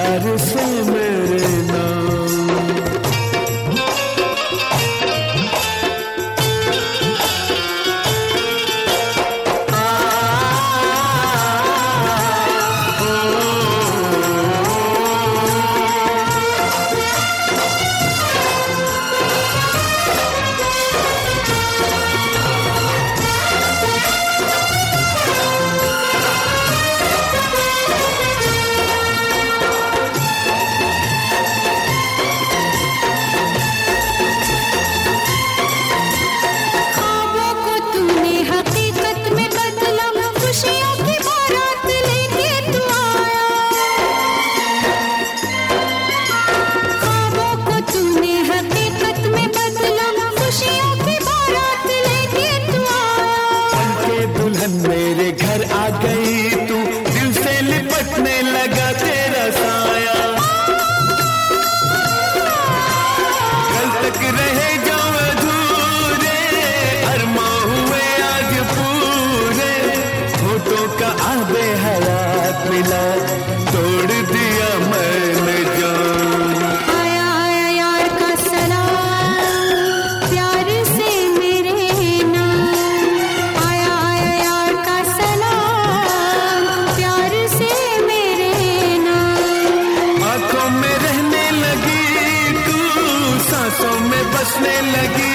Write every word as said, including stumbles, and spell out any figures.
प्यार से मेरे नाम। मेरे घर आ गई तू, दिल से लिपटने लगा तेरा साया। कल तक रहे जाऊं अधूरे, अरमां हुए आज पूरे। होठों का आबे हयात मिला, तोड़ दिया मैंने जान। आया आया यार का सलाम, प्यार से मेरे नाम। आया आया यार का सलाम, प्यार से मेरे नाम। आंखों में रहने लगी तू, सांसों में बसने लगी